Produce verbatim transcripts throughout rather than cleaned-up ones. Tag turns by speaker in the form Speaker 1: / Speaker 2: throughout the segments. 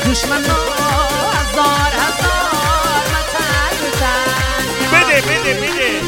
Speaker 1: دشمن هزار هزار متن بزن.
Speaker 2: بده بده بده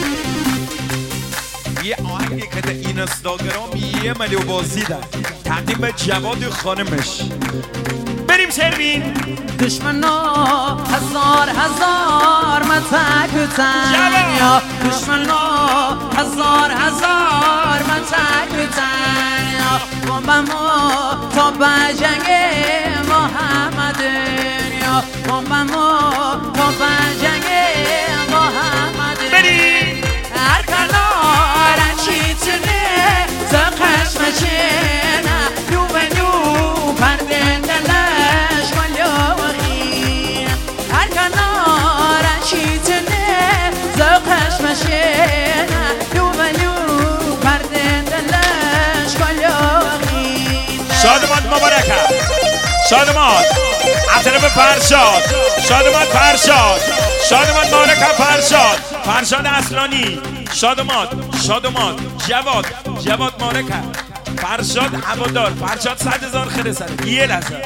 Speaker 2: یه آهنگی که در اینستاگرام یه میلیون بازدیدن تقدیم به جواد خانمش. بریم شروین.
Speaker 1: دشمن هزار هزار متن بزن یا دشمن هزار هزار متن بزن یا بمبمو تا به جنگ محمد یا بمبمو تا به جنگ محمد.
Speaker 2: بریم.
Speaker 1: هر کنار چیتنه زقش مچنه یو و یو پرده دلش ملیوخی. هر کنار چیتنه زقش مچنه یو و یو پرده دلش ملیوخی.
Speaker 2: شادمات مبارکه. شادمات از طرف فرشاد. شادمات فرشاد. شادمات مبارکه فرشاد. فرشاد اصلانی. شادمات شادمات جواد جواد مبارکه. فرشاد هوادار. فرشاد صد هزار خیره سره. یه لحظه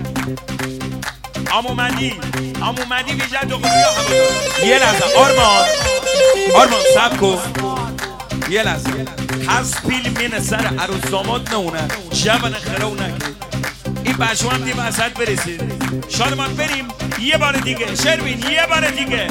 Speaker 2: عمومندی عمومندی ویژه دو قلوی هوادار. یه لحظه آرمان آرمان سب کن. یه لحظه هست پیل مین سر عروس داماد نونه جوان خرو نکرد. این بچه هم دی وسط برسید. شادمان بریم یه بار دیگه. شروین یه بار دیگه.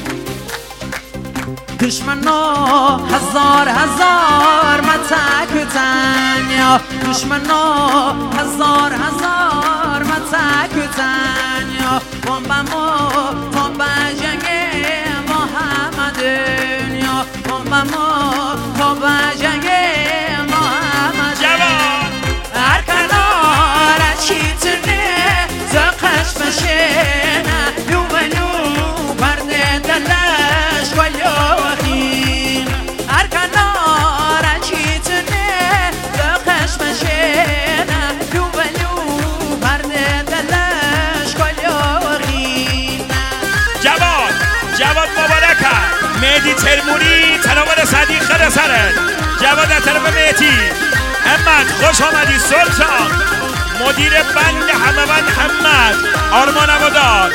Speaker 1: دشمن هزار هزار متک بزن یا دشمن هزار هزار متک بزن یا بمبمو تا به جنگ محمد یا بمبمو تا به جنگ محمد.
Speaker 2: جوان
Speaker 1: هر کنار چیتنه زقش بشنه یو و یو پرده دلش ولیوخین. هر کنار چیتنه زقش بشنه یو و یو پرده دلش ولیوخین.
Speaker 2: جواد جواد مبارکه. مهدی ترموری تناول صدیق خدا سره. جواد از طرف مهدی. همت خوش آمدی سلطان. مدیر بند همه بند همت. آرمان هوادار.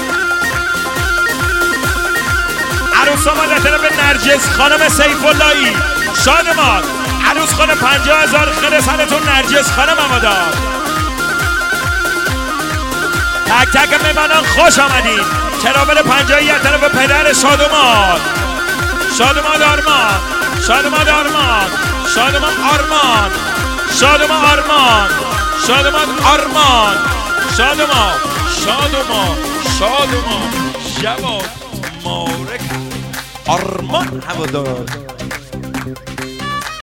Speaker 2: عروس آمد از طرف نرجس خانم سیف اللهی. شادمان عروس خانم پنجاه هزار خیره سرتون نرجس خانم هوادار. تک تک میمانان خوش آمدید. ترابل پنجاهی از طرف پدر شادمان. شادمان آرمان. شادمان آرمان. شادمان آرمان. شادمان آرمان. شادمان آرمان. شادمان شادمان شادمان جواد مبارک. آرمان هوادار.